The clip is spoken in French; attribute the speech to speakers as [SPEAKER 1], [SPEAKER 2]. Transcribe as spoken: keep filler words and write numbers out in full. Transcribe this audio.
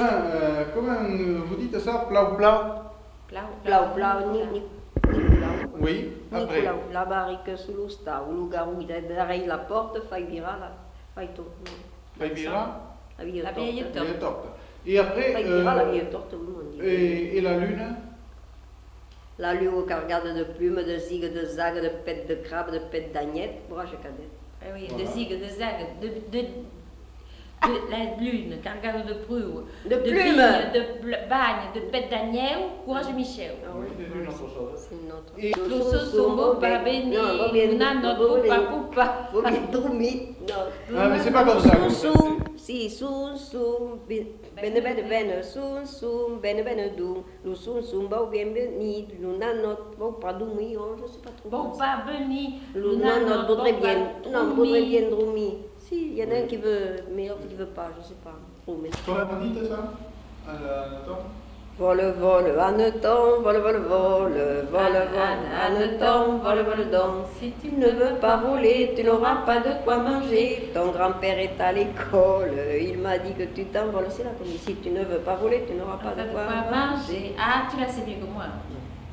[SPEAKER 1] euh, comment vous dites ça? Plau plau?
[SPEAKER 2] Plau,
[SPEAKER 3] Plau, plau, ni, ni, Nicolau.
[SPEAKER 1] Oui, après.
[SPEAKER 3] Nicolau, la barrique sous l'osta, ou le garou, il a derrière la porte, fai vira, là, fai tout.
[SPEAKER 1] Fai vira?
[SPEAKER 3] La vieille
[SPEAKER 2] La vieille
[SPEAKER 3] torte.
[SPEAKER 1] La vieille torte. Et après,
[SPEAKER 3] Fai vira, la
[SPEAKER 1] euh,
[SPEAKER 3] vieille torte, oui, on dit.
[SPEAKER 1] et, et la lune?
[SPEAKER 3] La lune qui regarde de plumes, de zigues, de zagues, de pètes de crabe, de pètes d'agnette, bourrage cadet.
[SPEAKER 2] Ah oui,
[SPEAKER 1] Voilà.
[SPEAKER 2] de zig, de zag, de, de, de la lune, cargado de prue,
[SPEAKER 3] De plumes.
[SPEAKER 2] vigne, de bl- bagne, de pète d'agneau, courage Michel.
[SPEAKER 3] Ah oui,
[SPEAKER 1] C'est une autre chose.
[SPEAKER 3] c'est une autre.
[SPEAKER 1] Et-
[SPEAKER 2] Lo so sombo babeni, unano pupa pupa.
[SPEAKER 3] Vous bien dormi. Non.
[SPEAKER 1] Ah, mais c'est pas comme ça. que vous
[SPEAKER 3] Sum
[SPEAKER 1] faites.
[SPEAKER 3] sum, si sum sum, bene bene bene, sum sum, bene bene dum, lu sum sum, bau bien beni, lu nanot, bau pas dormi, oh, je sais pas trop.
[SPEAKER 2] Bon pas beni,
[SPEAKER 3] Lu nanot voudrait bien, non, voudrait bien dormir. Si, il y en a un qui veut, mais l'autre qui veut pas, je sais pas. Dormir.
[SPEAKER 1] Comment vous dites ça? À la- Nathan?
[SPEAKER 3] Vole, vole, âneton, vole, vole, vole, vole, vole, âneton, vole, vole, donc. Si tu ne veux pas voler, tu n'auras pas de quoi manger. Ton grand-père est à l'école, il m'a dit que tu t'envoles. C'est là qu'on dit, si tu ne veux pas voler, tu n'auras pas
[SPEAKER 2] Pas
[SPEAKER 3] de
[SPEAKER 2] de
[SPEAKER 3] quoi
[SPEAKER 2] quoi
[SPEAKER 3] manger.
[SPEAKER 2] manger. Ah, tu l'as sais mieux que moi.